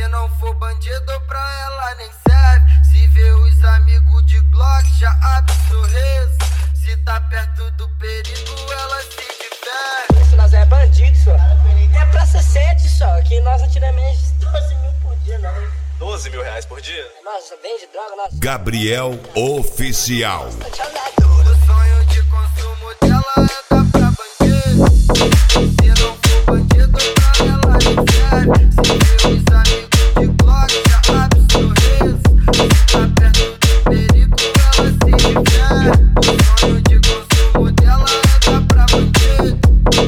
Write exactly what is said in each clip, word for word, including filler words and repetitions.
Se não for bandido pra ela nem serve. Se vê os amigos de Glock já abre sorriso. Se tá perto do perigo ela se diverte. Se nós é bandido só, é pra ser sete só. Que nós atiramos doze mil por dia, não. doze mil reais por dia? Nossa, vende droga, nossa. Gabriel Oficial. O sonho de consumo dela é dar pra bandido. Se não for bandido pra ela nem serve. Se vê os amigos de Glock já abre sorriso. Se tá perto do perigo ela se diverte. O sonho de consumo dela é dar pra bandido.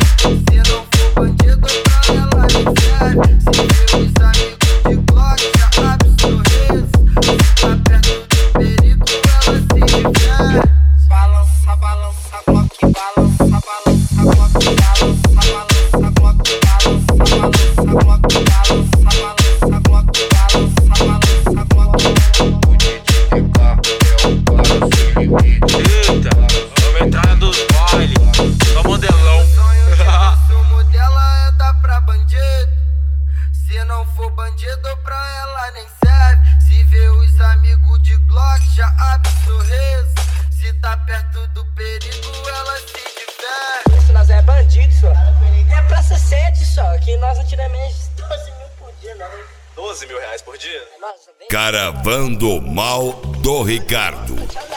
Se não for bandido pra ela nem serve. Se vê os amigos de Glock já abre sorriso. Se tá perto do perigo ela se diverte. Balança, balança, Glock, balança, balança, Glock, balança, balança, Glock, balança, balança, Glock, balança, balança, Glock, balança, balança, Glock. O D J de carro é o cara sem limite. Eita, vamos entrar dos bailes. Só modelão. O sonho de consumo dela é dar pra bandido. Se não for bandido pra ela nem serve. Se vê os amigos de Glock já abre sorriso. Se tá perto do perigo ela se diverte. Se nós é bandido só, é pra ser sete só. Que nós atiramos doze mil por dia, não. doze mil reais por dia? Nossa, vende Caravando Mal do Ricardo.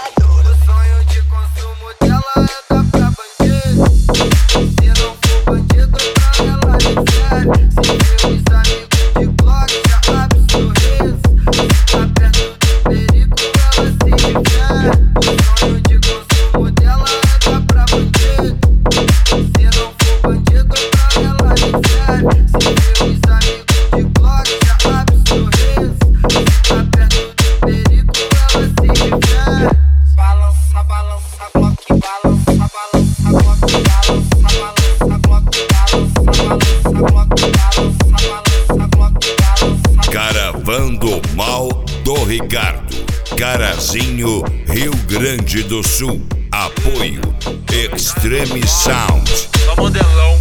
O sonho de consumo dela é dar pra bandido. Se não for bandido pra ela nem serve. Se vê os amigos de Glock já abre sorriso. Se tá perto do perigo ela se diverte. O sonho de consumo dela é dar pra bandido. Se não for bandido pra ela nem serve. Se vê os amigos de Glock já abre sorriso. Se tá perto do perigo ela se diverte. Balança, balança, Glock, balança, balança, Glock, balança, balança, Glock, balança, balança, Glock, balança, balança, Glock, balança. Caravando Mal do Ricardo. Carazinho, Rio Grande do Sul. Apoio Extreme Sound. Só modelão.